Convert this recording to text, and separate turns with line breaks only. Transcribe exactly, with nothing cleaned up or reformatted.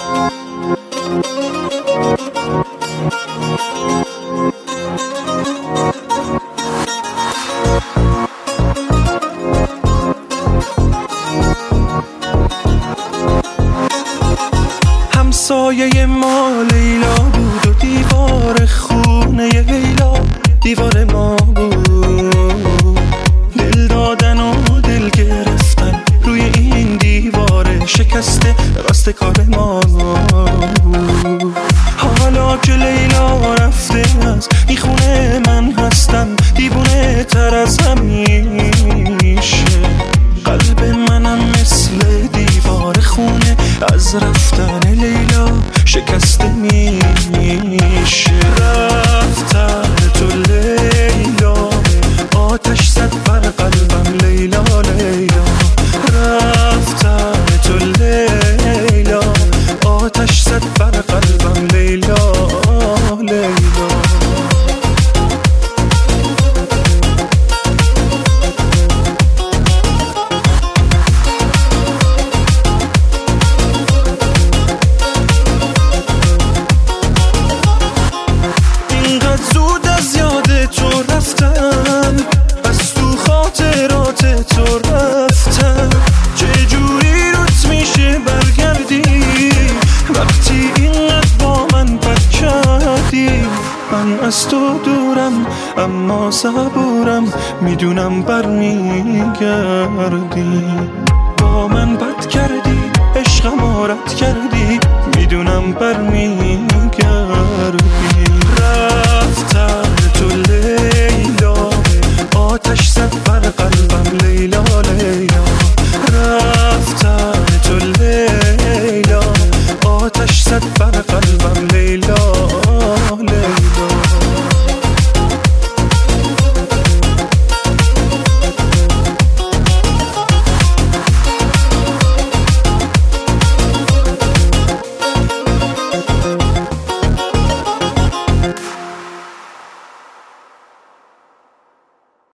همسایه ما لیلا بود و دیوار خونه لیلا دیوار ما بود. دل دادن و دل گرفتن روی این دیوار شکسته راست کار ما بود. حالا که لیلا رفته از این خونه من هستم دیوونه تر از همیشه. قلب منم مثل دیوار خونه از رفتن لیلا شکسته میشه. رفتن تو لیلا آتش زد بر قلبم لیلا لیلا. رفتن تو لیلا آتش زد بر قلبم لیلا لیلا. از تو دورم اما صبورم میدونم برمیگردی. با من بد کردی عشقم رد کردی میدونم برمیگردی. رفتن تو لیلا آتش زد بر قلبم لیلا لیلا. رفتن تو لیلا آتش زد بر